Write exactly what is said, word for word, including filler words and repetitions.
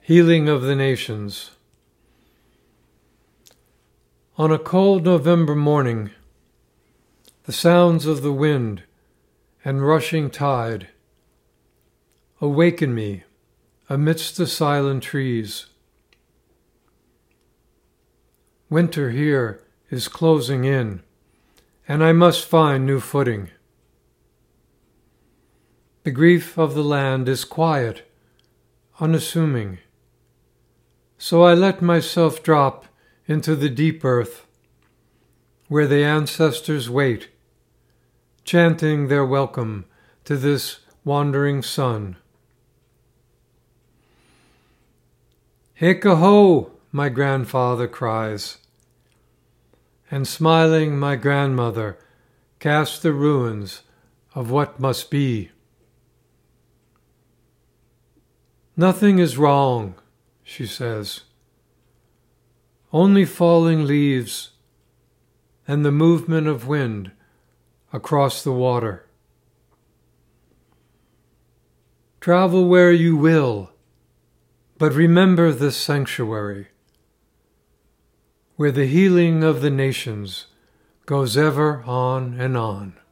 Healing of the Nations. On a cold November morning, the sounds of the wind and rushing tide awaken me amidst the silent trees. Winter here is closing in, and I must find new footing. The grief of the land is quiet, unassuming, so I let myself drop into the deep earth, where the ancestors wait, chanting their welcome to this wandering sun. "Heka-ho," my grandfather cries, and smiling my grandmother casts the ruins of what must be. "Nothing is wrong," she says. "Only falling leaves and the movement of wind across the water. Travel where you will, but remember this sanctuary, where the healing of the nations goes ever on and on."